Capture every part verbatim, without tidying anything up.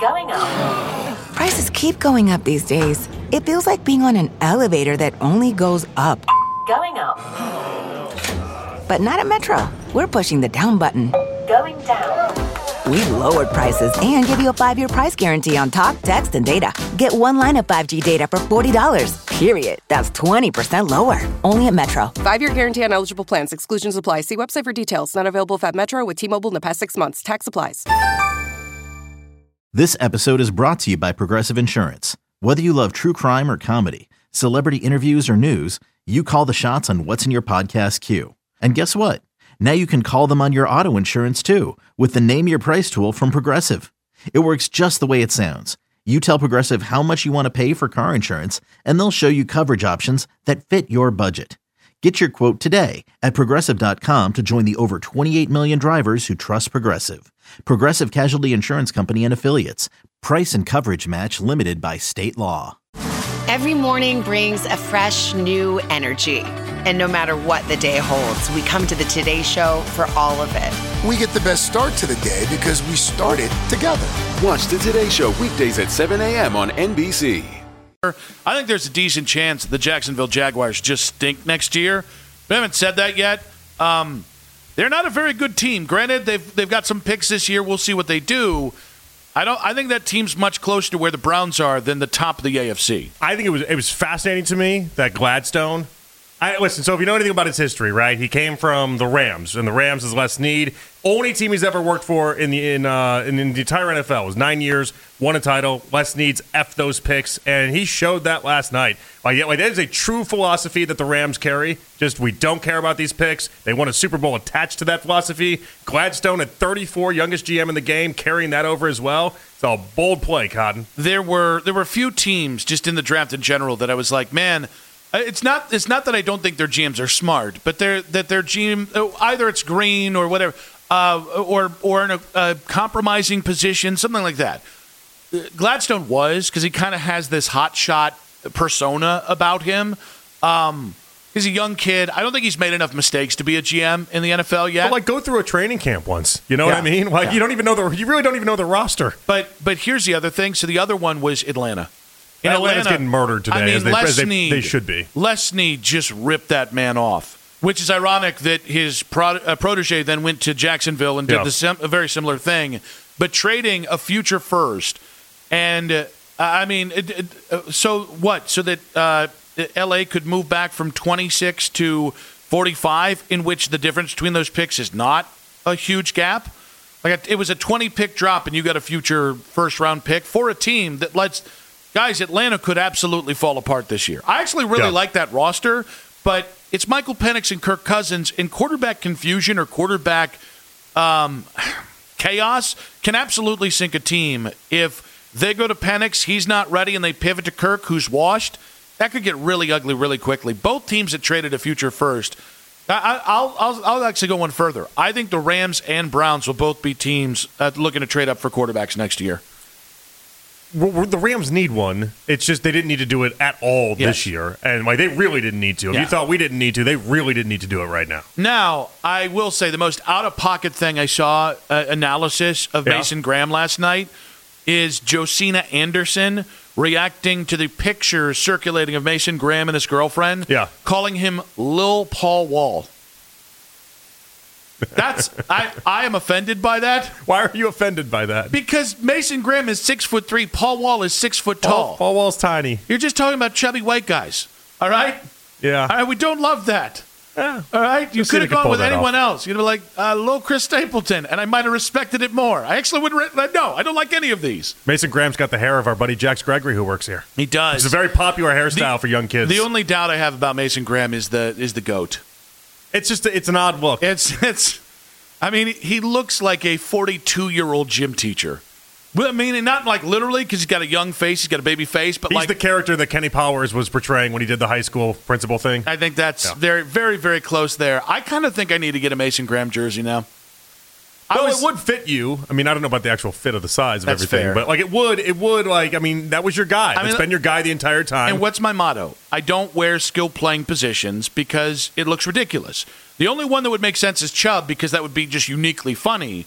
Going up. Prices keep going up these days. It feels like being on an elevator that only goes up. Going up. But not at Metro. We're pushing the down button. Going down. We've lowered prices and give you a five-year price guarantee on talk, text, and data. Get one line of five G data for forty dollars. Period. That's twenty percent lower. Only at Metro. Five-year guarantee on eligible plans. Exclusions apply. See website for details. Not available at Metro with T-Mobile in the past six months. Tax applies. This episode is brought to you by Progressive Insurance. Whether you love true crime or comedy, celebrity interviews or news, you call the shots on what's in your podcast queue. And guess what? Now you can call them on your auto insurance too with the Name Your Price tool from Progressive. It works just the way it sounds. You tell Progressive how much you want to pay for car insurance, and they'll show you coverage options that fit your budget. Get your quote today at Progressive dot com to join the over twenty-eight million drivers who trust Progressive. Progressive Casualty Insurance Company and Affiliates. Price and coverage match limited by state law. Every morning brings a fresh, new energy. And no matter what the day holds, we come to the Today Show for all of it. We get the best start to the day because we started together. Watch the Today Show weekdays at seven a.m. on N B C. I think there's a decent chance the Jacksonville Jaguars just stink next year. We haven't said that yet. Um, they're not a very good team. Granted, they've they've got some picks this year. We'll see what they do. I don't. I think that team's much closer to where the Browns are than the top of the A F C. I think it was it was fascinating to me that Gladstone. I, listen, so if you know anything about his history, right? He came from the Rams, and the Rams is Les Snead. Only team he's ever worked for in the in uh, in, in the entire N F L. It was nine years, won a title. Les Snead's F those picks, and he showed that last night. Like, yeah, like that is a true philosophy that the Rams carry. Just we don't care about these picks. They won a Super Bowl attached to that philosophy. Gladstone at thirty-four, youngest G M in the game, carrying that over as well. It's a bold play, Cotton. There were there were a few teams just in the draft in general that I was like, man. It's not. It's not that I don't think their G Ms are smart, but they're that their G M either it's green or whatever, uh, or or in a, a compromising position, something like that. Gladstone was because he kind of has this hot shot persona about him. Um, he's a young kid. I don't think he's made enough mistakes to be a G M in the N F L yet. But like, go through a training camp once. You know yeah. what I mean? Like, yeah. you don't even know the. You really don't even know the roster. But but here's the other thing. So the other one was Atlanta. In Atlanta's Atlanta's getting murdered today, I mean, as, they, Les as they, Snead, they should be. Les Snead just ripped that man off, which is ironic that his pro, uh, protege then went to Jacksonville and did yeah. the sim, a very similar thing, but trading a future first. And, uh, I mean, it, it, uh, so what? So that uh, L A could move back from twenty-six to forty-five, in which the difference between those picks is not a huge gap? Like it was a twenty-pick drop, and you got a future first-round pick for a team that lets – guys, Atlanta could absolutely fall apart this year. I actually really yeah. like that roster, but it's Michael Penix and Kirk Cousins, and quarterback confusion or quarterback um, chaos can absolutely sink a team. If they go to Penix, he's not ready, and they pivot to Kirk, who's washed, that could get really ugly really quickly. Both teams that traded a future first. I, I'll, I'll, I'll actually go one further. I think the Rams and Browns will both be teams uh, looking to trade up for quarterbacks next year. The Rams need one. It's just they didn't need to do it at all yes. this year. And like they really didn't need to. If yeah. you thought we didn't need to, they really didn't need to do it right now. Now, I will say the most out-of-pocket thing I saw, uh, analysis of yeah. Mason Graham last night, is Josina Anderson reacting to the picture circulating of Mason Graham and his girlfriend, yeah. calling him Lil Paul Wall. That's I, I am offended by that. Why are you offended by that? Because Mason Graham is six foot three. Paul Wall is six foot tall. Paul, Paul Wall's tiny. You're just talking about chubby white guys. All right? Yeah. All right, we don't love that. Yeah. All right? You Just could have gone with anyone off. else. You'd be like, uh, little Chris Stapleton, and I might have respected it more. I actually would. Re- no, I don't like any of these. Mason Graham's got the hair of our buddy Jax Gregory, who works here. He does. It's a very popular hairstyle the, for young kids. The only doubt I have about Mason Graham is the is the goat. It's just a, it's an odd look. It's it's. I mean, he looks like a forty-two-year-old gym teacher. Well, I mean, not like literally because he's got a young face, he's got a baby face, but he's like the character that Kenny Powers was portraying when he did the high school principal thing. I think that's yeah. they're very, very close there. I kind of think I need to get a Mason Graham jersey now. Well, was, it would fit you. I mean, I don't know about the actual fit of the size of that's everything, fair. but like it would, it would like. I mean, that was your guy. I mean, it's been your guy the entire time. And what's my motto? I don't wear skill playing positions because it looks ridiculous. The only one that would make sense is Chubb because that would be just uniquely funny.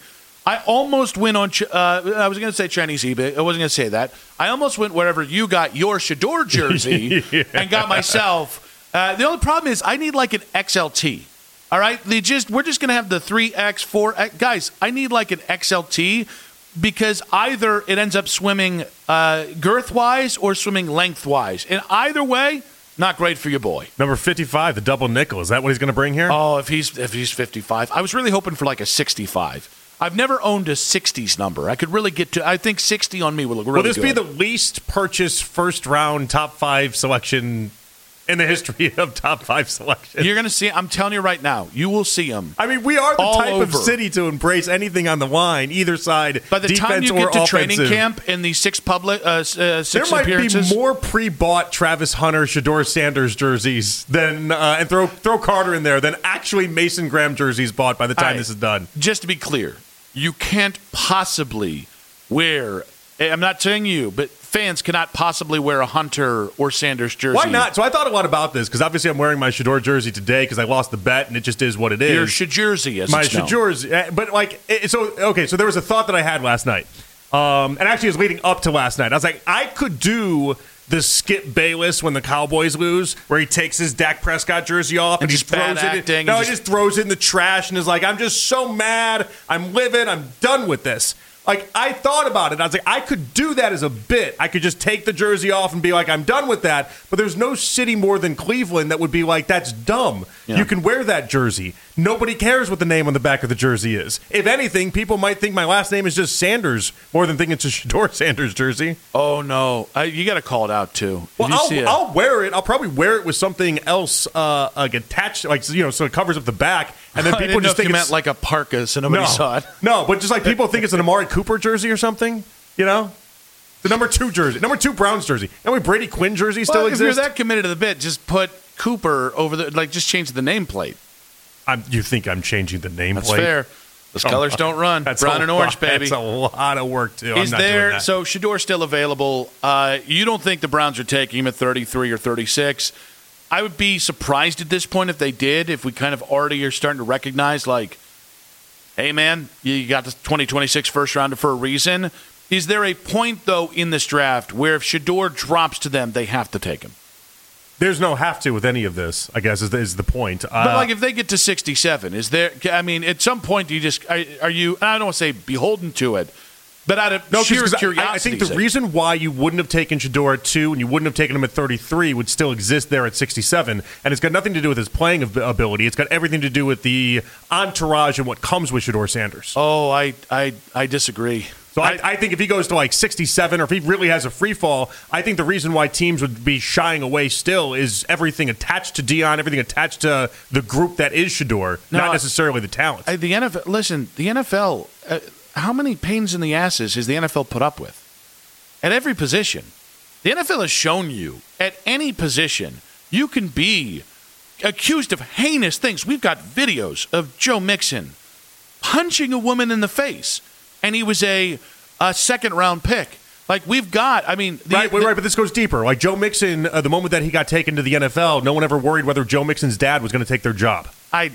I almost went on. Uh, I was going to say Chinese eBay. I wasn't going to say that. I almost went wherever you got your Shador jersey yeah. and got myself. Uh, the only problem is I need like an X L T. All right, they just we're just going to have the three X, four X. Guys, I need like an X L T because either it ends up swimming uh, girth-wise or swimming lengthwise. And either way, not great for your boy. Number fifty-five, the double nickel. Is that what he's going to bring here? Oh, if he's if he's fifty-five. I was really hoping for like a sixty-five. I've never owned a sixties number. I could really get to, I think sixty on me would look really good. Will this good. be the least purchased first round top five selection in the history of top five selections? You're going to see, I'm telling you right now, you will see them. I mean, we are the type over. of city to embrace anything on the line, either side, By the defense time you or get to offensive. Training camp in these six public, uh, uh, six there might appearances, be more pre-bought Travis Hunter, Shador Sanders jerseys than, uh, and throw throw Carter in there, than actually Mason Graham jerseys bought by the time right. this is done. Just to be clear, you can't possibly wear, I'm not saying you, but fans cannot possibly wear a Hunter or Sanders jersey. Why not? So I thought a lot about this because obviously I'm wearing my Shador jersey today because I lost the bet and it just is what it is. Your Shajersey, as my it's known. Shajersey, but like it, so. Okay, so there was a thought that I had last night, um, and actually it was leading up to last night. I was like, I could do the Skip Bayless when the Cowboys lose, where he takes his Dak Prescott jersey off and, and he just throws bad it. acting In, no, and he just, just throws it in the trash and is like, I'm just so mad. I'm livid. I'm done with this. Like, I thought about it. I was like, I could do that as a bit. I could just take the jersey off and be like, I'm done with that. But there's no city more than Cleveland that would be like, that's dumb. Yeah. You can wear that jersey. Nobody cares what the name on the back of the jersey is. If anything, people might think my last name is just Sanders more than think it's a Shador Sanders jersey. Oh, no. I, you got to call it out, too. Well, I'll, I'll wear it. I'll probably wear it with something else uh, like attached, like, you know, so it covers up the back. And then people I didn't just know think if you it's meant like a parka, so nobody no, saw it. No, but just like people think it's an Amari Cooper jersey or something, you know? The number two jersey, number two Browns jersey. And we Brady Quinn jersey still well, exists. If you're that committed to the bit, just put Cooper over the, like, just change the nameplate. I'm, you think I'm changing the nameplate? That's fair. Those oh, colors don't run. That's brown and orange, lot, baby. That's a lot of work, too. He's I'm not there. Doing that. So Shador's still available. Uh, you don't think the Browns are taking him at thirty-three or thirty-six? I would be surprised at this point if they did, if we kind of already are starting to recognize, like, hey, man, you got the twenty twenty-six first rounder for a reason. Is there a point, though, in this draft where if Shador drops to them, they have to take him? There's no have to with any of this, I guess, is the, is the point. Uh, but, like, if they get to sixty-seven, is there – I mean, at some point, do you just are, – are you – I don't want to say beholden to it, but out of no, sheer curiosity. I, I think the reason why you wouldn't have taken Shador at two and you wouldn't have taken him at thirty-three would still exist there at sixty-seven, and it's got nothing to do with his playing ability. It's got everything to do with the entourage and what comes with Shador Sanders. Oh, I I, I disagree. So I, I think if he goes to like sixty-seven or if he really has a free fall, I think the reason why teams would be shying away still is everything attached to Dion, everything attached to the group that is Shador, no, not necessarily the talent. I, the N F L, listen, the N F L, uh, how many pains in the asses has the N F L put up with? At every position. The N F L has shown you, at any position, you can be accused of heinous things. We've got videos of Joe Mixon punching a woman in the face. And he was a, a second-round pick. Like, we've got, I mean... The, right, the, right, but this goes deeper. Like, Joe Mixon, uh, the moment that he got taken to the N F L, no one ever worried whether Joe Mixon's dad was going to take their job. I,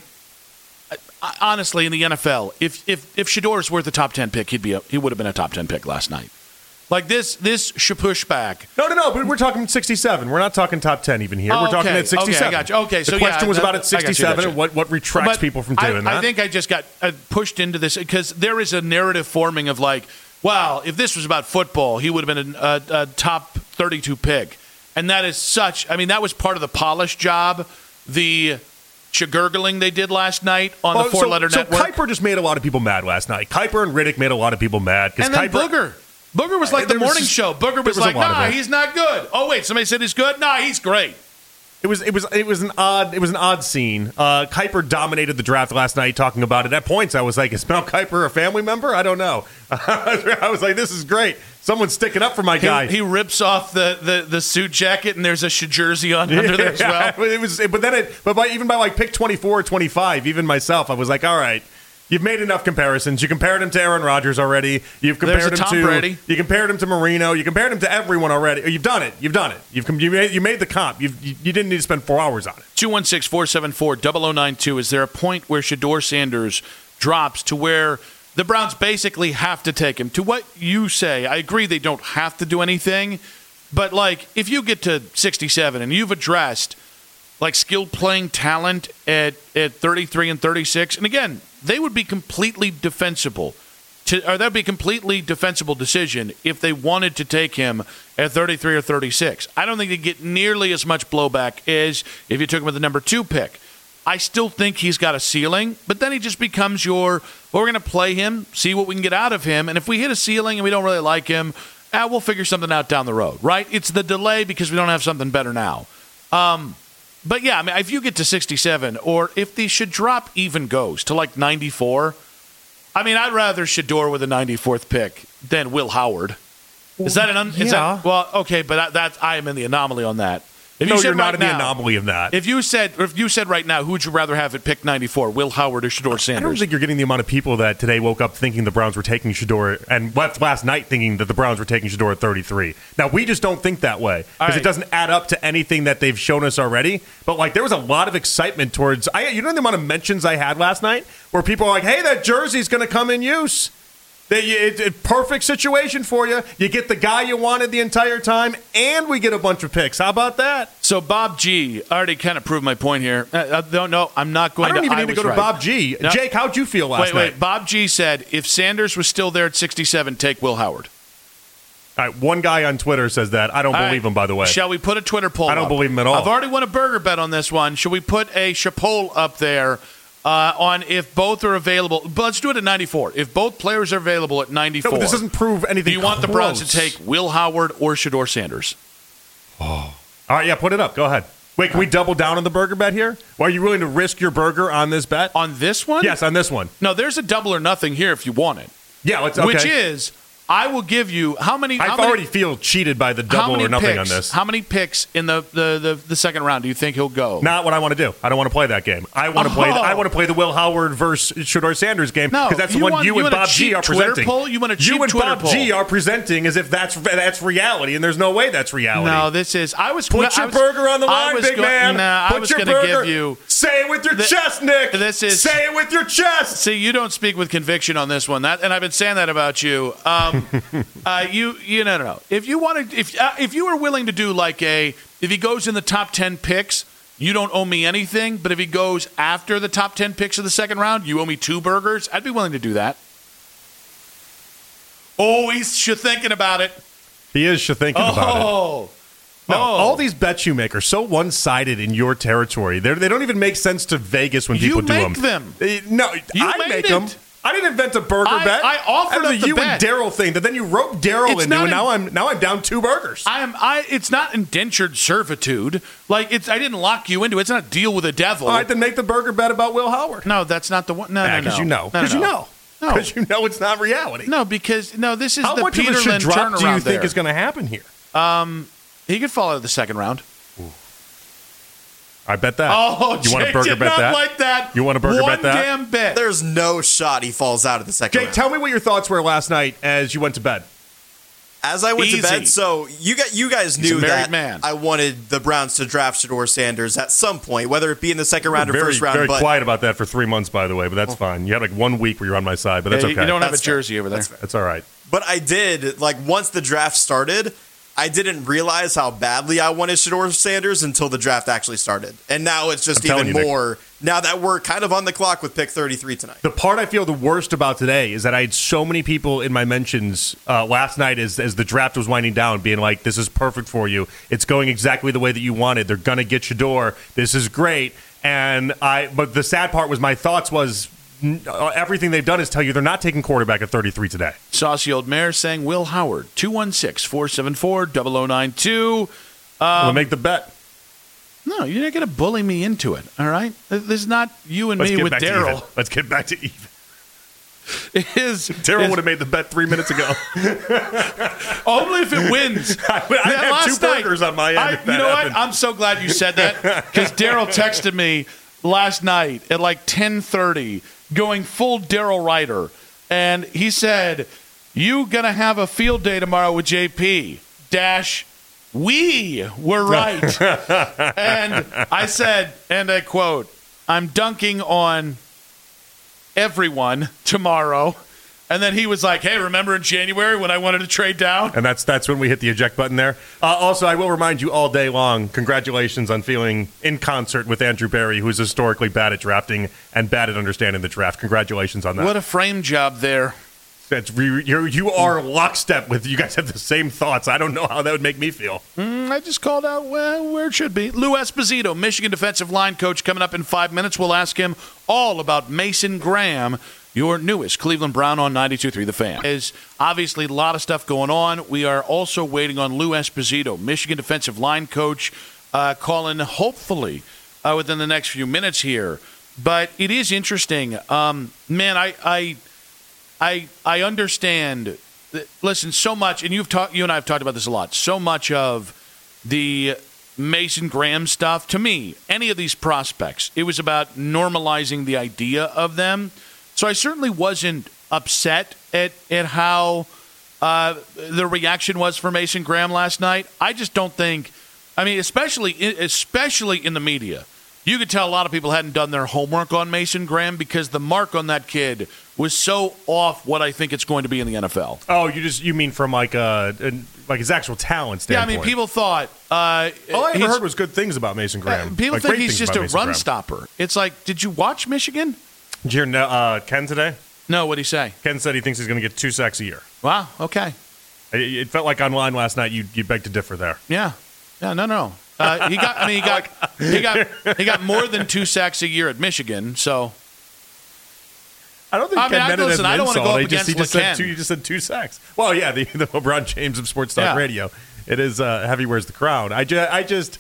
I honestly, in the N F L, if if if Shador's worth a top ten pick, he'd be a, he would have been a top ten pick last night. Like, this this pushback. No, no, no, but we're talking sixty-seven. We're not talking top ten even here. Oh, we're talking okay. at sixty-seven. Okay, I got you. Okay, so the question yeah, was that, about at sixty-seven got you, got you. and what, what retracts but people from I, doing that. I think I just got uh, pushed into this because there is a narrative forming of like, wow, if this was about football, he would have been a, a, a top thirty-two pick. And that is such, I mean, that was part of the polish job, the chagurgling they did last night on oh, the four-letter so, network. So Kuiper just made a lot of people mad last night. Kuiper and Riddick made a lot of people mad. And then Kuiper, Booger. Booger was like the morning was, show. Booger was, was like, nah, he's not good. Oh, wait, somebody said he's good? Nah, he's great. It was it was it was an odd it was an odd scene. Uh, Kuiper dominated the draft last night, talking about it. At points, I was like, "Is Mel Kiper a family member?" I don't know. I was like, "This is great. Someone's sticking up for my guy." He, he rips off the, the, the suit jacket, and there's a jersey on under yeah, there as well. It was, but then it, but by, even by like pick twenty-four or twenty-five, even myself, I was like, "All right." You've made enough comparisons. You compared him to Aaron Rodgers already. You've compared him Tom to Brady. You compared him to Marino. You compared him to everyone already. You've done it. You've done it. You've you made, you made the comp. You've, you you didn't need to spend four hours on it. two one six, four seven four, zero zero nine two. Is there a point where Shador Sanders drops to where the Browns basically have to take him. To what you say, I agree they don't have to do anything, but like if you get to sixty-seven and you've addressed like skilled playing talent at, at thirty-three and thirty-six, and again, they would be completely defensible. To, or that would be a completely defensible decision if they wanted to take him at thirty-three or thirty-six. I don't think they'd get nearly as much blowback as if you took him with the number two pick. I still think he's got a ceiling, but then he just becomes your, well, we're going to play him, see what we can get out of him, and if we hit a ceiling and we don't really like him, eh, we'll figure something out down the road, right? It's the delay because we don't have something better now. Um, but, yeah, I mean, if you get to sixty-seven, or if the should drop even goes to like ninety-four, I mean, I'd rather Shador with a ninety-fourth pick than Will Howard. Is that an un- yeah. is that, well, okay, but that, that I am in the anomaly on that. If no, you said you're not right in now, the anomaly of that. If you said, if you said right now, who would you rather have at pick ninety-four, Will Howard or Shador Sanders? I don't think you're getting the amount of people that today woke up thinking the Browns were taking Shador and left last night thinking that the Browns were taking Shador at thirty-three. Now, we just don't think that way because right. it doesn't add up to anything that they've shown us already. But, like, there was a lot of excitement towards – I. You know the amount of mentions I had last night where people are like, hey, that jersey's going to come in use. It's a perfect situation for you. You get the guy you wanted the entire time, and we get a bunch of picks. How about that? So Bob G already kind of proved my point here. I, I don't know. I'm not going to. I don't to, even I need to go right. to Bob G. No. Jake, how'd you feel last wait, night? Wait, wait. Bob G said if Sanders was still there at sixty-seven, take Will Howard. All right, one guy on Twitter says that. I don't all believe right. him, by the way. Shall we put a Twitter poll I don't up? believe him at all. I've already won a burger bet on this one. Should we put a Chapolle up there? Uh, on if both are available, but let's do it at ninety-four. If both players are available at ninety-four, no, but this doesn't prove anything. Do you want close. the Browns to take Will Howard or Shador Sanders? Oh, all right, yeah, put it up. Go ahead. Wait, can we double down on the burger bet here? Well, are you willing to risk your burger on this bet? On this one? Yes, on this one. No, there's a double or nothing here if you want it. Yeah, let's. Okay. Which is, I will give you how many? I how many, already feel cheated by the double or nothing picks, on this. How many picks in the, the, the, the second round do you think he'll go? Not what I want to do. I don't want to play that game. I want to oh. play. The, I want to play the Will Howard versus Shador Sanders game because no, that's the you one want, you, you and Bob G are Twitter presenting. Poll? You want a cheap You and Twitter Bob poll? G are presenting as if that's that's reality, and there's no way that's reality. No, this is. I was put I your was, burger on the I line, was big go, man. Nah, put I was your going to burger. give you. Say it with your the, chest, Nick. This is. Say it with your chest. See, you don't speak with conviction on this one. That, and I've been saying that about you. Um, uh, you, you no, no, no. If you wanted, if uh, if you were willing to do like a, if he goes in the top ten picks, you don't owe me anything. But if he goes after the top ten picks of the second round, you owe me two burgers. I'd be willing to do that. Oh, he's sh- thinking about it. He is sh- thinking oh. about it. No, oh. all these bets you make are so one-sided in your territory. They're, they don't even make sense to Vegas when people you do make them. them. Uh, no, you I made make it. them. I didn't invent a burger I, bet. I offered that up was the a you bet. and Daryl thing that then you wrote Daryl It's into, not and an- now I'm now I'm down two burgers. I am. I. It's not indentured servitude. Like it's. I didn't lock you into it. It's not a deal with the devil. All right, then make the burger bet about Will Howard. No, that's not the one. No, Yeah, no, because no. you know. No, Because no, you no. know. No. Because you know it's not reality. No, because no. This is How the much of a Peterlin should drop do you turnaround think there. is going to happen here? Um, he could fall out of the second round. I bet that. Oh, you want a Jake burger did bet not that? like that. You want a burger One bet that? damn bet. There's no shot he falls out of the second Jake, round. tell me what your thoughts were last night as you went to bed. As I went Easy. to bed, so you got you guys He's a knew married that man. I wanted the Browns to draft Shador Sanders at some point, whether it be in the second round or very, first round. Very but quiet about that for three months, by the way, but that's fine. You had like one week where you're on my side, but that's Yeah, you- okay. You don't have That's a jersey fair. over there. That's fair. That's all right. But I did, like, once the draft started, I didn't realize how badly I wanted Shador Sanders until the draft actually started. And now it's just I'm telling even you, Nick. more, now that we're kind of on the clock with pick thirty-three tonight. The part I feel the worst about today is that I had so many people in my mentions uh, last night as, as the draft was winding down being like, this is perfect for you. It's going exactly the way that you wanted. They're going to get Shador. This is great. And I, but the sad part was my thoughts was n- uh, everything they've done is tell you they're not taking quarterback at thirty-three today. Saucy old mayor saying Will Howard. two one six, four seven four, zero zero nine two. we'll Um, make the bet. No, you're not going to bully me into it, all right? This is not you and Let's me get with back to Daryl. even. Let's get back to even. It is Daryl is- would have made the bet three minutes ago. Only if it wins. I would- I'd Yeah, have last two night, burgers on my end I- if that you know happened. what? I'm so glad you said that because Daryl texted me last night at like ten thirty going full Daryl Ryder. And he said, you going to have a field day tomorrow with J P. Dash, we were right. And I said, and I quote, I'm dunking on everyone tomorrow. And then he was like, hey, remember in January when I wanted to trade down? And that's that's when we hit the eject button there. Uh, also, I will remind you all day long, congratulations on feeling in concert with Andrew Berry, who's historically bad at drafting and bad at understanding the draft. Congratulations on that. What a frame job there. That's you're, you are lockstep with, you guys have the same thoughts. I don't know how that would make me feel. Mm, I just called out well, where it should be. Lou Esposito, Michigan defensive line coach, coming up in five minutes. We'll ask him all about Mason Graham, your newest Cleveland Brown on ninety-two point three The Fan. There's obviously a lot of stuff going on. We are also waiting on Lou Esposito, Michigan defensive line coach, uh, calling hopefully uh, within the next few minutes here. But it is interesting. Um, man, I, I, I, I understand. That, listen, so much, and you've talked. You and I have talked about this a lot. So much of the Mason Graham stuff, to me, any of these prospects, it was about normalizing the idea of them. So I certainly wasn't upset at, at how uh, the reaction was for Mason Graham last night. I just don't think, I mean, especially especially in the media, you could tell a lot of people hadn't done their homework on Mason Graham because the mark on that kid was so off what I think it's going to be in the N F L. Oh, you just you mean from like uh like his actual talent standpoint? Yeah, I mean, people thought. Uh, All I ever heard was good things about Mason Graham. Uh, people like, think he's just a Mason run Graham. stopper. It's like, did you watch Michigan? Did you hear uh, Ken today? No, what'd he say? Ken said he thinks he's going to get two sacks a year. Wow, okay. It, it felt like online last night you you beg to differ there. Yeah. Yeah, no, no. Uh, he got I mean he got he got he got more than two sacks a year at Michigan, so I don't think I mean, Ken I, meant it listen, as an I don't want to insult. go up He just, against he just LeCan. said two, you just said two sacks. Well, yeah, the, the LeBron James of Sports Talk Yeah. Radio. It is uh, heavy wears the crown. I, ju- I just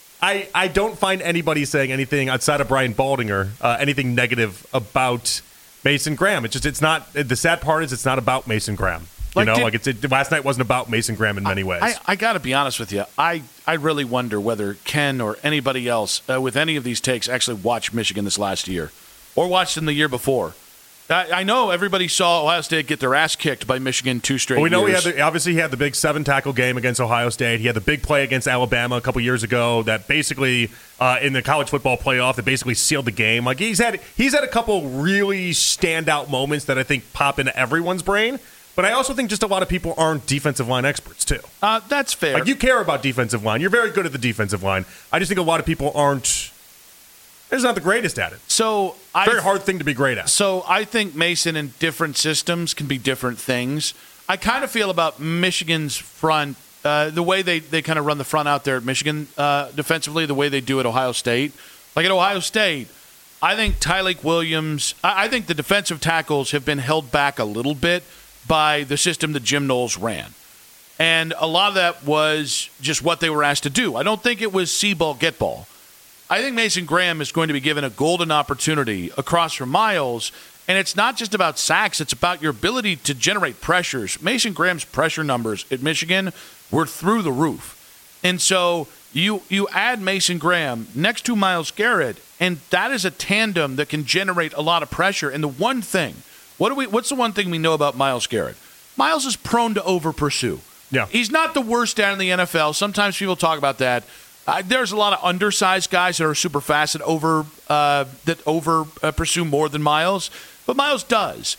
I I don't find anybody saying anything outside of Brian Baldinger uh, anything negative about Mason Graham. It's just it's not the sad part is it's not about Mason Graham. You Like, know, did- like it's it, last night wasn't about Mason Graham in many ways. I, I got to be honest with you. I, I really wonder whether Ken or anybody else uh, with any of these takes actually watched Michigan this last year or watched them the year before. I, I know everybody saw Ohio State get their ass kicked by Michigan two straight Well, we know years. he had the, obviously he had the big seven tackle game against Ohio State. He had the big play against Alabama a couple years ago that basically uh, in the college football playoff that basically sealed the game. Like he's had he's had a couple really standout moments that I think pop into everyone's brain. But I also think just a lot of people aren't defensive line experts too. Uh, that's fair. Like you care about defensive line. You're very good at the defensive line. I just think a lot of people aren't. They're just not the greatest at it. So I Very hard thing to be great at. So I think Mason in different systems can be different things. I kind of feel about Michigan's front, uh, the way they, they kind of run the front out there at Michigan uh, defensively, the way they do at Ohio State. Like at Ohio State, I think Tyleik Williams, I, I think the defensive tackles have been held back a little bit by the system that Jim Knowles ran. And a lot of that was just what they were asked to do. I don't think it was see ball, get ball. I think Mason Graham is going to be given a golden opportunity across from Miles, and it's not just about sacks, it's about your ability to generate pressures. Mason Graham's pressure numbers at Michigan were through the roof. And so you you add Mason Graham next to Myles Garrett, and that is a tandem that can generate a lot of pressure. And the one thing, what do we what's the one thing we know about Myles Garrett? Myles is prone to over pursue. Yeah. He's not the worst down in the N F L. Sometimes people talk about that. Uh, there's a lot of undersized guys that are super fast and over uh, that over uh, pursue more than Myles, but Myles does.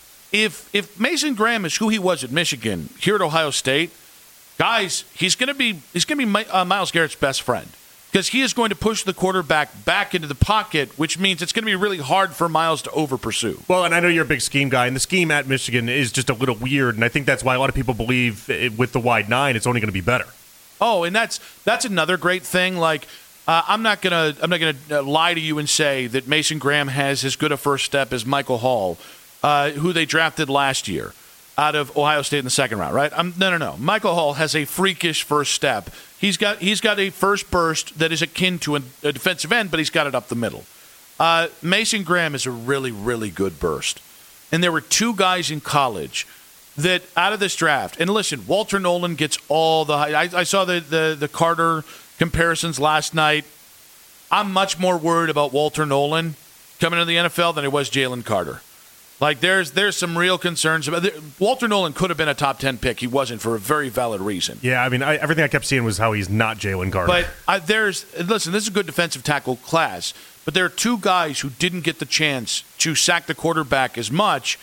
If if Mason Graham is who he was at Michigan, here at Ohio State, guys, he's going to be he's going to be My, uh, Myles Garrett's best friend because he is going to push the quarterback back into the pocket, which means it's going to be really hard for Myles to over pursue. Well, and I know you're a big scheme guy, and the scheme at Michigan is just a little weird, and I think that's why a lot of people believe it, with the wide nine, it's only going to be better. Oh, and that's that's another great thing. Like, uh, I'm not gonna I'm not gonna uh, lie to you and say that Mason Graham has as good a first step as Michael Hall, uh, who they drafted last year out of Ohio State in the second round. Right? I'm, no, no, no. Michael Hall has a freakish first step. He's got he's got a first burst that is akin to a, a defensive end, but he's got it up the middle. Uh, Mason Graham is a really really good burst, and there were two guys in college that out of this draft, and listen, Walter Nolan gets all the I, I saw the, the the Carter comparisons last night. I'm much more worried about Walter Nolan coming into the N F L than it was Jalen Carter. Like there's there's some real concerns about Walter Nolan could have been a top ten pick. He wasn't for a very valid reason. Yeah, I mean, I, everything I kept seeing was how he's not Jalen Carter. But I, there's listen, this is a good defensive tackle class, but there are two guys who didn't get the chance to sack the quarterback as much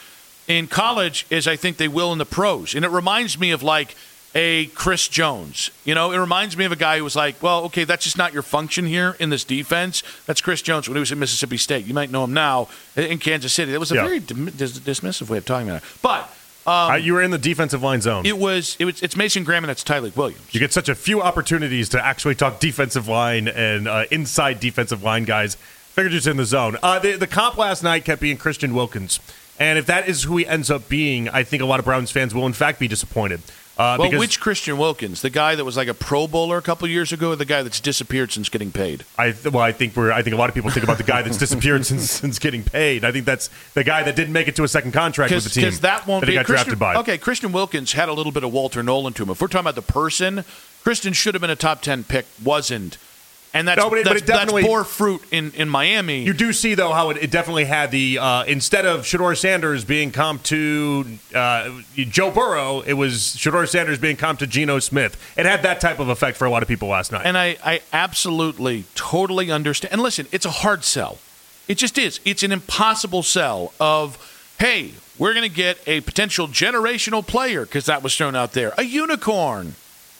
in college as I think they will in the pros. And it reminds me of like a Chris Jones. You know, it reminds me of a guy who was like, well, okay, that's just not your function here in this defense. That's Chris Jones when he was at Mississippi State. You might know him now in Kansas City. That was a yeah. very dim- dis- dismissive way of talking about it. But um, uh, you were in the defensive line zone. It was, it was. It's Mason Graham and it's Tyleik Williams. You get such a few opportunities to actually talk defensive line and uh, inside defensive line guys. Figured just in the zone. Uh, the, the comp last night kept being Christian Wilkins. And if that is who he ends up being, I think a lot of Browns fans will in fact be disappointed. Uh, well, because which Christian Wilkins? The guy that was like a Pro Bowler a couple years ago, or the guy that's disappeared since getting paid? I th- well, I think we're. I think a lot of people think about the guy that's disappeared since since getting paid. I think that's the guy that didn't make it to a second contract with the team. Because that won't that he be got Christian, drafted by. Okay, Christian Wilkins had a little bit of Walter Nolan to him. If we're talking about the person, Christian should have been a top ten pick, wasn't. And that's, no, but it, that's, but it definitely, that's poor fruit in, in Miami. You do see, though, how it, it definitely had the, uh, instead of Shedeur Sanders being comped to uh, Joe Burrow, it was Shedeur Sanders being comped to Geno Smith. It had that type of effect for a lot of people last night. And I, I absolutely, totally understand. And listen, it's a hard sell. It just is. It's an impossible sell of, hey, we're going to get a potential generational player, because that was thrown out there, a unicorn.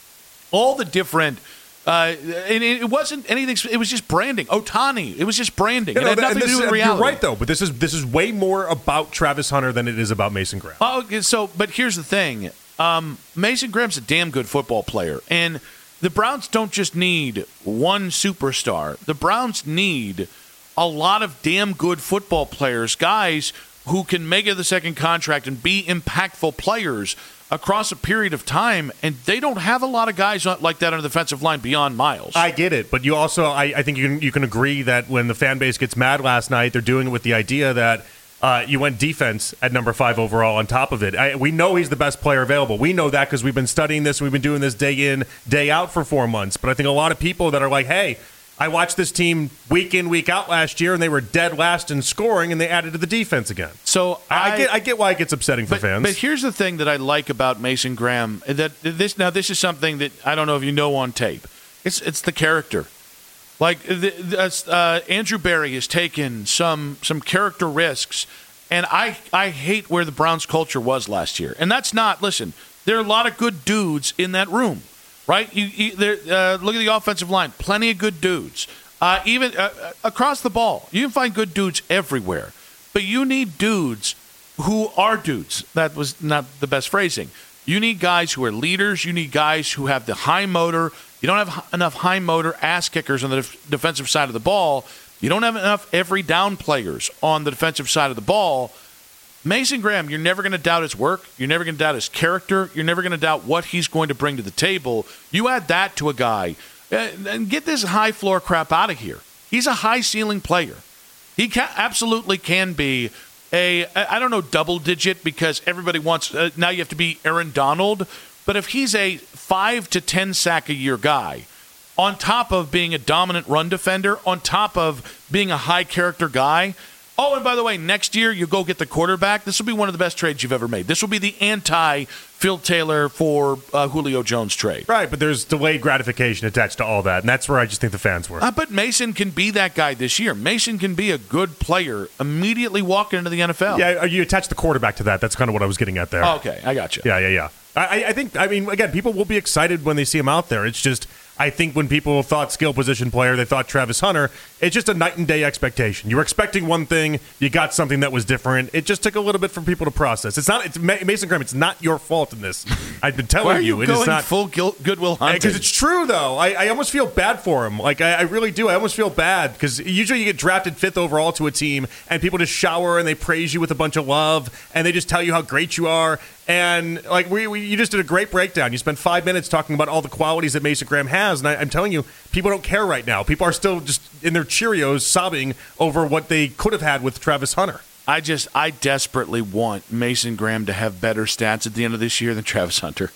All the different... Uh, and it wasn't anything. It was just branding. Ohtani. It was just branding. You know, it had nothing this, to do with reality. You're right, though. But this is this is way more about Travis Hunter than it is about Mason Graham. Oh, so but here's the thing. Um, Mason Graham's a damn good football player, and the Browns don't just need one superstar. The Browns need a lot of damn good football players, guys who can make it the second contract and be impactful players across a period of time, and they don't have a lot of guys like that on the defensive line beyond Miles. I get it, but you also, I, I think you can, you can agree that when the fan base gets mad last night, they're doing it with the idea that uh, you went defense at number five overall on top of it. I, we know he's the best player available. We know that because we've been studying this, and we've been doing this day in, day out for four months. But I think a lot of people that are like, hey, I watched this team week in, week out last year, and they were dead last in scoring, and they added to the defense again. So I, I, I get, I get why it gets upsetting for but, fans. But here's the thing that I like about Mason Graham. That this now this is something that I don't know if you know on tape. It's it's the character. Like the, the, uh, Andrew Berry has taken some some character risks, and I I hate where the Browns culture was last year. And that's not listen. There are a lot of good dudes in that room. Right? You, you there, uh, look at the offensive line. Plenty of good dudes. Uh, even uh, across the ball. You can find good dudes everywhere. But you need dudes who are dudes. That was not the best phrasing. You need guys who are leaders. You need guys who have the high motor. You don't have enough high motor ass kickers on the def- defensive side of the ball. You don't have enough every down players on the defensive side of the ball. Mason Graham, you're never going to doubt his work. You're never going to doubt his character. You're never going to doubt what he's going to bring to the table. You add that to a guy, uh, and get this high floor crap out of here. He's a high ceiling player. He ca- absolutely can be a, I don't know, double digit because everybody wants, uh, now you have to be Aaron Donald. But if he's a five to ten sack a year guy, on top of being a dominant run defender, on top of being a high character guy, oh, and by the way, next year you go get the quarterback. This will be one of the best trades you've ever made. This will be the anti-Phil Taylor for uh, Julio Jones trade. Right, but there's delayed gratification attached to all that, and that's where I just think the fans were. Uh, but Mason can be that guy this year. Mason can be a good player immediately walking into the N F L. Yeah, you attach the quarterback to that. That's kind of what I was getting at there. Oh, okay, I got you. Yeah, yeah, yeah. I, I think, I mean, again, people will be excited when they see him out there. It's just, I think when people thought skill position player, they thought Travis Hunter, it's just a night and day expectation. You were expecting one thing, you got something that was different. It just took a little bit for people to process. It's not, it's Mason Graham, it's not your fault in this. I've been telling Why are you, you, it going is not full guilt, Goodwill Hunting. Because it's true, though. I, I almost feel bad for him. Like, I, I really do. I almost feel bad because usually you get drafted fifth overall to a team and people just shower and they praise you with a bunch of love and they just tell you how great you are. And like we, we, you just did a great breakdown. You spent five minutes talking about all the qualities that Mason Graham has, and I, I'm telling you, people don't care right now. People are still just in their Cheerios sobbing over what they could have had with Travis Hunter. I just, I desperately want Mason Graham to have better stats at the end of this year than Travis Hunter.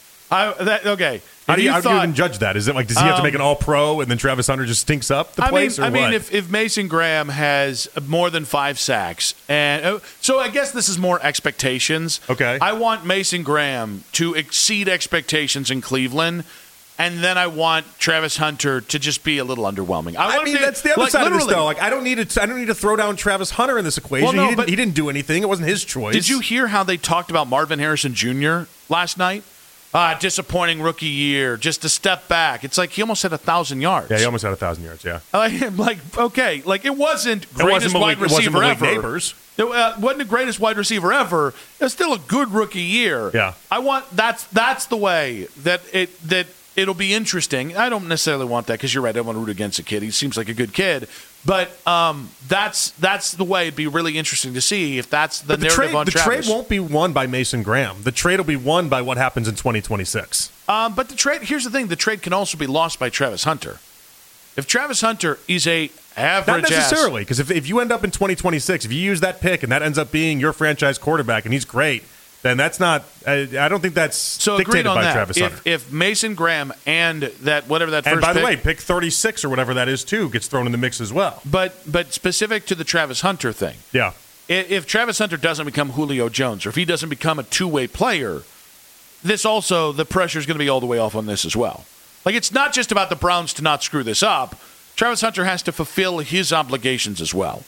I that okay. How do you, you how thought, do you even judge that? Is it like, does he have um, to make an all-pro and then Travis Hunter just stinks up the I place, mean, or I mean, what? if, if Mason Graham has more than five sacks, and uh, so I guess this is more expectations. Okay. I want Mason Graham to exceed expectations in Cleveland, and then I want Travis Hunter to just be a little underwhelming. I, I want mean, him to, that's the other like, side literally. of this, though. Like, I don't need to. I don't need to throw down Travis Hunter in this equation. Well, no, he, didn't, but- he didn't do anything. It wasn't his choice. Did you hear how they talked about Marvin Harrison Junior last night? Uh, disappointing rookie year, just a step back. It's like he almost had a thousand yards. Yeah, he almost had a thousand yards. Yeah, I'm like, okay, like it wasn't it greatest wasn't Malik, wide receiver it wasn't Malik ever. Neighbors. It uh, wasn't the greatest wide receiver ever. It's still a good rookie year. Yeah, I want that's that's the way that it that it'll be interesting. I don't necessarily want that because you're right. I don't want to root against a kid. He seems like a good kid, but um, that's that's the way. It'd be really interesting to see if that's the, but the narrative trade, on the Travis. trade won't be won by Mason Graham. The trade will be won by what happens in twenty twenty-six. Um, but the trade. Here's the thing: the trade can also be lost by Travis Hunter. If Travis Hunter is a average, not necessarily, because if, if you end up in twenty twenty-six, if you use that pick and that ends up being your franchise quarterback and he's great, then that's not. I, I don't think that's so dictated agreed on by that. Travis Hunter. If, if Mason Graham and that whatever that and first by the pick, way, pick thirty-six or whatever that is too gets thrown in the mix as well. but but specific to the Travis Hunter thing, Yeah. if, if Travis Hunter doesn't become Julio Jones or if he doesn't become a two-way player, this also the pressure is going to be all the way off on this as well. Like it's not just about the Browns to not screw this up. Travis Hunter has to fulfill his obligations as well.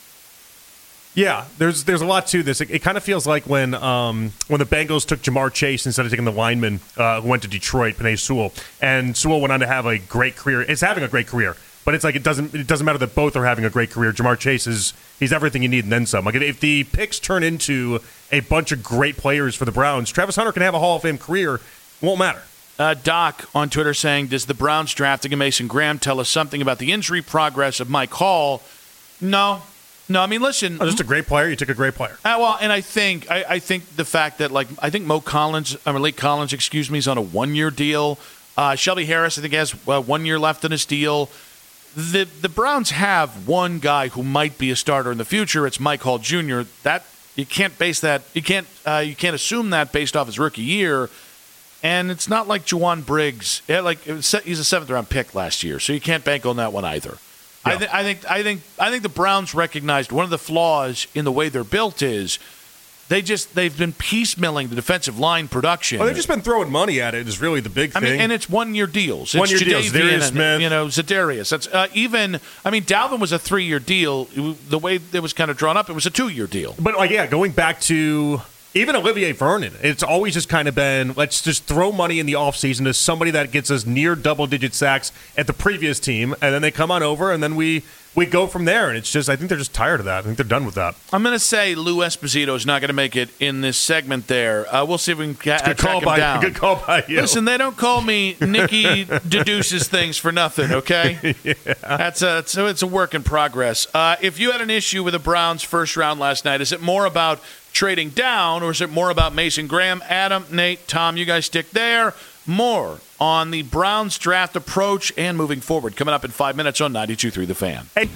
Yeah, there's there's a lot to this. It, it kind of feels like when um, when the Bengals took Jamar Chase instead of taking the lineman uh, who went to Detroit, Penei Sewell, and Sewell went on to have a great career. It's having a great career, but it's like it doesn't it doesn't matter that both are having a great career. Jamar Chase is he's everything you need and then some. Like if the picks turn into a bunch of great players for the Browns, Travis Hunter can have a Hall of Fame career. It won't matter. Uh, Doc on Twitter saying, does the Browns drafting a Mason Graham tell us something about the injury progress of Mike Hall? No. No, I mean, listen. Oh, just a great player. You took a great player. Uh, well, and I think I, I think the fact that, like, I think Mo Collins, I mean, Malik Collins, excuse me, is on a one-year deal. Uh, Shelby Harris, I think, has uh, one year left in his deal. The the Browns have one guy who might be a starter in the future. It's Mike Hall Junior That you can't base that. You can't uh, you can't assume that based off his rookie year. And it's not like Juwan Briggs. Yeah, like it was, he's a seventh round pick last year, so you can't bank on that one either. Yeah. I, th- I think I think I think the Browns recognized one of the flaws in the way they're built is they just they've been piecemealing the defensive line production. Oh, they've just been throwing money at it. Is really the big I thing. mean, and it's one year deals. One year it's deals. Jadeveon Zadarius and, Smith. you know, Zadarius. That's uh, even. I mean, Dalvin was a three year deal. The way it was kind of drawn up, it was a two year deal. But like, yeah, going back to even Olivier Vernon, it's always just kind of been, let's just throw money in the offseason to somebody that gets us near double-digit sacks at the previous team, and then they come on over, and then we we go from there. And it's just, I think they're just tired of that. I think they're done with that. I'm going to say Lou Esposito is not going to make it in this segment there. Uh, we'll see if we can ca- Good track call him by down. good call by you. Listen, they don't call me Nicky deduces things for nothing, okay? yeah. That's a, so it's a work in progress. Uh, if you had an issue with the Browns' first round last night, is it more about trading down or is it more about Mason Graham? Adam, Nate, Tom, you guys stick there. More on the Browns draft approach and moving forward coming up in five minutes on ninety-two point three The Fan. Hey.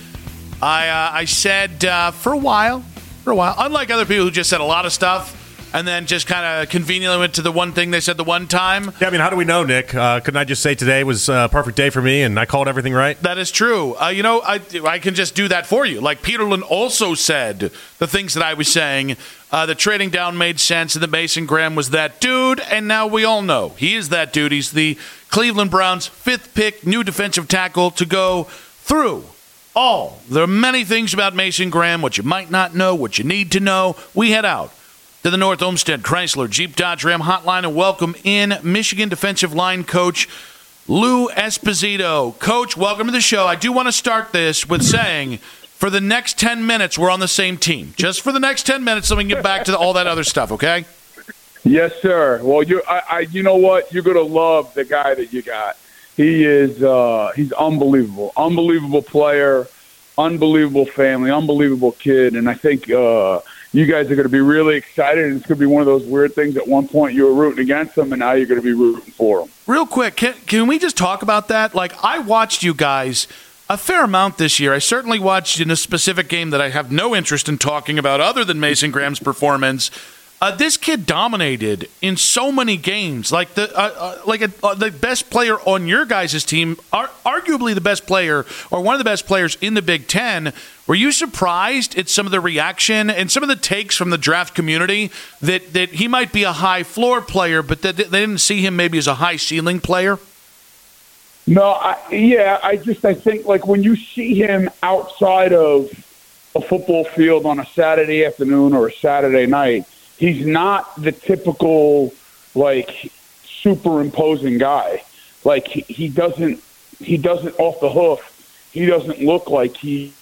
I uh, I said uh, for a while, for a while, unlike other people who just said a lot of stuff and then just kind of conveniently went to the one thing they said the one time. Yeah, I mean, how do we know, Nick? Uh, couldn't I just say today was a perfect day for me and I called everything right? That is true. Uh, you know, I, I can just do that for you. Like Peterlin also said the things that I was saying. Uh, the trading down made sense and that Mason Graham was that dude. And now we all know he is that dude. He's the Cleveland Browns' fifth pick, new defensive tackle to go through all. There are many things about Mason Graham, what you might not know, what you need to know. We head out to the North Olmsted Chrysler Jeep Dodge Ram hotline and welcome in Michigan defensive line coach Lou Esposito. Coach, welcome to the show. I do want to start this with saying for the next ten minutes, we're on the same team. Just for the next ten minutes so we can get back to the, all that other stuff, okay? Yes, sir. Well, you I, I you know what? You're going to love the guy that you got. He is uh, he's unbelievable. Unbelievable player, unbelievable family, unbelievable kid. And I think uh, you guys are going to be really excited. And it's going to be one of those weird things. At one point you were rooting against him, and now you're going to be rooting for him. Real quick, can, can we just talk about that? Like, I watched you guys a fair amount this year. I certainly watched in a specific game that I have no interest in talking about other than Mason Graham's performance. Uh, this kid dominated in so many games. Like the uh, uh, like a, uh, the best player on your guys' team, are arguably the best player or one of the best players in the Big Ten. Were you surprised at some of the reaction and some of the takes from the draft community that, that he might be a high floor player, but that they didn't see him maybe as a high ceiling player? No, I, yeah, I just I think like when you see him outside of a football field on a Saturday afternoon or a Saturday night, he's not the typical like superimposing guy. Like he, he doesn't he doesn't off the hoof. He doesn't look like he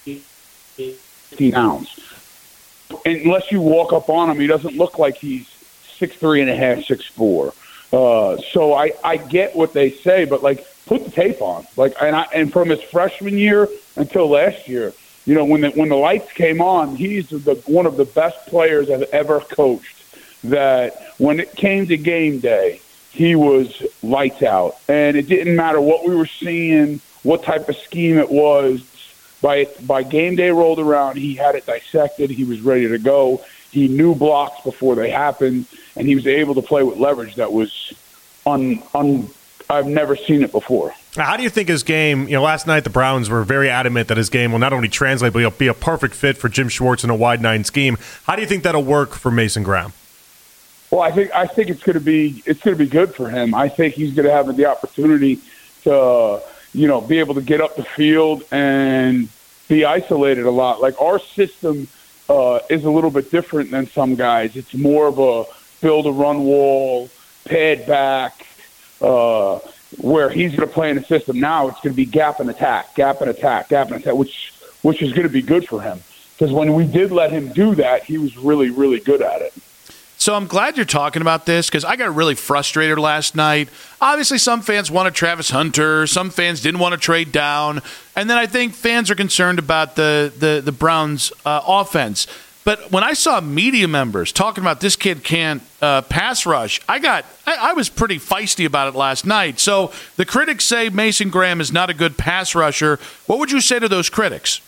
fifty pounds. Unless you walk up on him, he doesn't look like he's six three and a half, six four. Uh, so I, I get what they say, but like put the tape on. Like and I, and from his freshman year until last year, you know, when the when the lights came on, he's the one of the best players I've ever coached. That when it came to game day, he was lights out, and it didn't matter what we were seeing, what type of scheme it was. By by game day rolled around, he had it dissected. He was ready to go. He knew blocks before they happened, and he was able to play with leverage that was un, un I've never seen it before. How do you think his game, you know, last night the Browns were very adamant that his game will not only translate, but he'll be a perfect fit for Jim Schwartz in a wide nine scheme. How do you think that'll work for Mason Graham? Well, I think I think it's going to be it's going to be good for him. I think he's going to have the opportunity to, uh, you know, be able to get up the field and be isolated a lot. Like our system uh, is a little bit different than some guys. It's more of a build a run wall, pad back, uh, where he's going to play in a system now. It's going to be gap and attack, gap and attack, gap and attack, which which is going to be good for him because when we did let him do that, he was really really good at it. So I'm glad you're talking about this because I got really frustrated last night. Obviously, some fans wanted Travis Hunter. Some fans didn't want to trade down. And then I think fans are concerned about the, the, the Browns' uh, offense. But when I saw media members talking about this kid can't uh, pass rush, I got I, I was pretty feisty about it last night. So the critics say Mason Graham is not a good pass rusher. What would you say to those critics?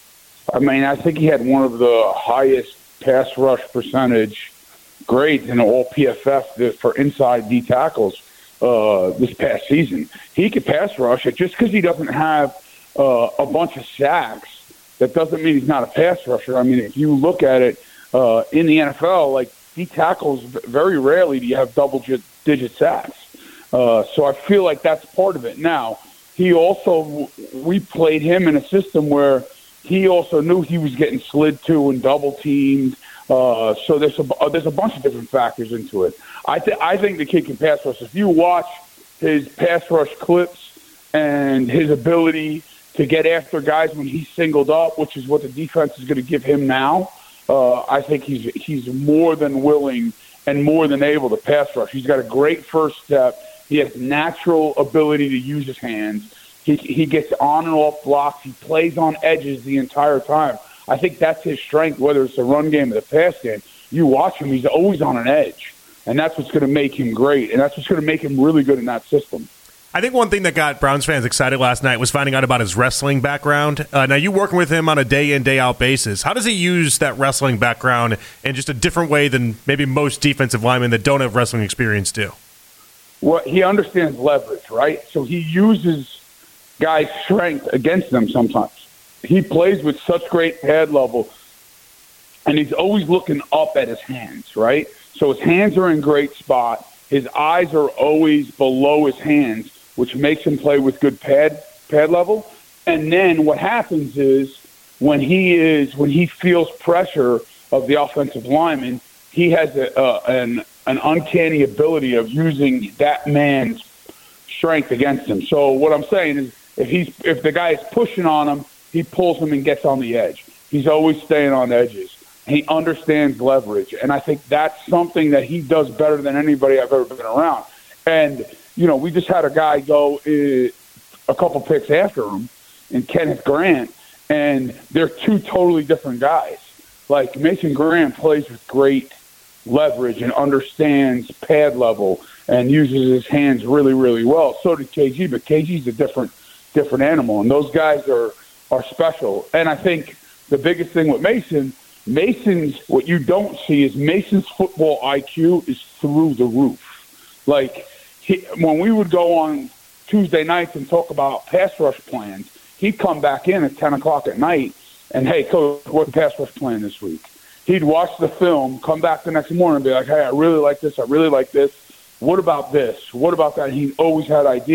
I mean, I think he had one of the highest pass rush percentage grades in all P F F for inside D tackles uh, this past season. He could pass rush it just because he doesn't have uh, a bunch of sacks. That doesn't mean he's not a pass rusher. I mean, if you look at it uh, in the N F L, like D tackles, very rarely do you have double-digit sacks. Uh, so I feel like that's part of it. Now, he also we played him in a system where he also knew he was getting slid to and double teamed. Uh, so there's a there's a bunch of different factors into it. I th- I think the kid can pass rush. If you watch his pass rush clips and his ability to get after guys when he's singled up, which is what the defense is going to give him now, uh, I think he's he's more than willing and more than able to pass rush. He's got a great first step. He has natural ability to use his hands. He he gets on and off blocks. He plays on edges the entire time. I think that's his strength, whether it's the run game or the pass game. You watch him, he's always on an edge. And that's what's going to make him great. And that's what's going to make him really good in that system. I think one thing that got Browns fans excited last night was finding out about his wrestling background. Uh, now, you working with him on a day-in, day-out basis. How does he use that wrestling background in just a different way than maybe most defensive linemen that don't have wrestling experience do? Well, he understands leverage, right? So he uses guys' strength against them sometimes. He plays with such great pad level, and he's always looking up at his hands, right? So his hands are in great spot. His eyes are always below his hands, which makes him play with good pad pad level. And then what happens is when he is when he feels pressure of the offensive lineman, he has a, uh, an an uncanny ability of using that man's strength against him. So what I'm saying is, if he's if the guy is pushing on him, he pulls him and gets on the edge. He's always staying on edges. He understands leverage, and I think that's something that he does better than anybody I've ever been around. And, you know, we just had a guy go uh, a couple picks after him, and Kenneth Grant, and they're two totally different guys. Like, Mason Graham plays with great leverage and understands pad level and uses his hands really, really well. So did K G, but K G's a different different animal, and those guys are – are special. And I think the biggest thing with Mason, Mason's, what you don't see is Mason's football I Q is through the roof. Like, he, when we would go on Tuesday nights and talk about pass rush plans, he'd come back in at ten o'clock at night and, hey, coach, what's the pass rush plan this week? He'd watch the film, come back the next morning and be like, hey, I really like this, I really like this. What about this? What about that? And he always had ideas.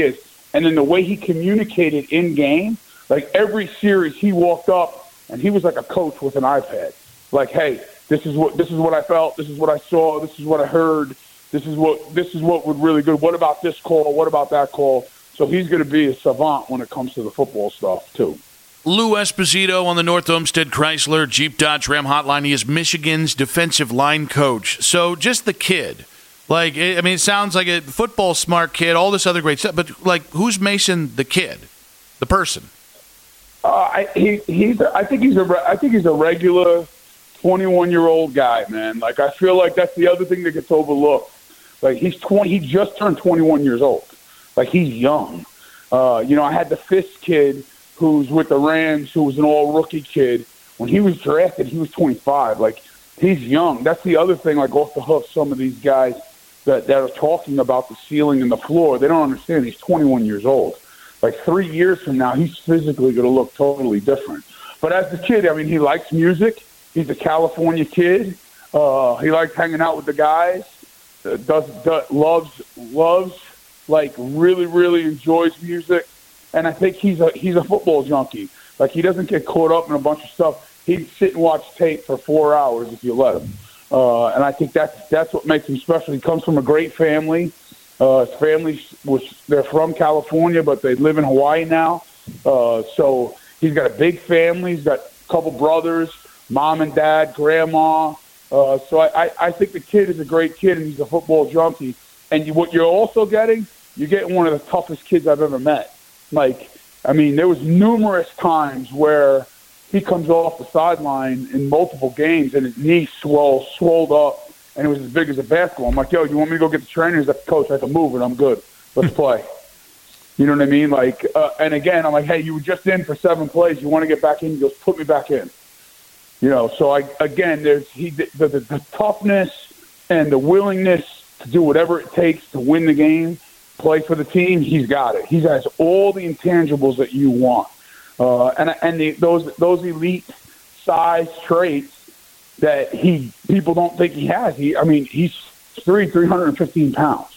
And then the way he communicated in game, like every series he walked up and he was like a coach with an iPad. Like, hey, this is what this is what I felt, this is what I saw, this is what I heard, this is what this is what would really good. What about this call? What about that call? So he's going to be a savant when it comes to the football stuff too. Lou Esposito on the North Olmsted Chrysler Jeep Dodge Ram hotline. He is Michigan's defensive line coach. So just the kid. Like, I mean, it sounds like a football smart kid, all this other great stuff. But, like, who's Mason the kid, the person? Uh, I, he, he's. I think he's a. I think he's a regular twenty-one-year-old guy, man. Like, I feel like that's the other thing that gets overlooked. Like, he's twenty. He just turned twenty-one years old. Like, he's young. Uh, you know, I had the Fisk kid who's with the Rams, who was an all-rookie kid. When he was drafted, he was twenty-five. Like, he's young. That's the other thing. Like, off the hoof, some of these guys that, that are talking about the ceiling and the floor, they don't understand he's twenty-one years old. Like three years from now, he's physically going to look totally different. But as a kid, I mean, he likes music. He's a California kid. Uh, he likes hanging out with the guys. Uh, does, does loves loves like really really enjoys music. And I think he's a he's a football junkie. Like he doesn't get caught up in a bunch of stuff. He'd sit and watch tape for four hours if you let him. Uh, and I think that's that's what makes him special. He comes from a great family. Uh, his family was they're from California, but they live in Hawaii now. Uh, so he's got a big family. He's got a couple brothers, mom and dad, grandma. Uh, so I, I, I think the kid is a great kid, and he's a football junkie. And you, what you're also getting, you're getting one of the toughest kids I've ever met. Like, I mean, there was numerous times where he comes off the sideline in multiple games, and his knee swelled, swelled up, and it was as big as a basketball. I'm like, yo, you want me to go get the trainer? He's like, coach, I can move it. I'm good. Let's play. You know what I mean? Like, uh, and again, I'm like, hey, you were just in for seven plays. You want to get back in? He goes, put me back in. You know, so I again, there's he the, the, the toughness and the willingness to do whatever it takes to win the game, play for the team. He's got it. He has all the intangibles that you want, uh, and and the, those those elite size traits that he people don't think he has. He, I mean, he's three three hundred and fifteen pounds,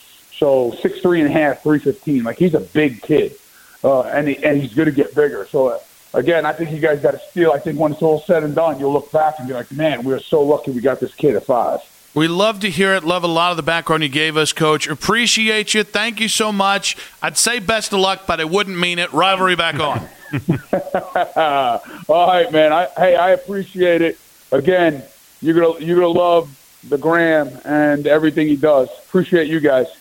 so six three and a half, three fifteen. Like he's a big kid, uh, and he, and he's going to get bigger. So. Uh, Again, I think you guys got to steal. I think when it's all said and done, you'll look back and be like, man, we were so lucky we got this kid at five. We love to hear it. Love a lot of the background you gave us, Coach. Appreciate you. Thank you so much. I'd say best of luck, but I wouldn't mean it. Rivalry back on. All right, man. I, hey, I appreciate it. Again, you're gonna you're gonna love the Graham and everything he does. Appreciate you guys.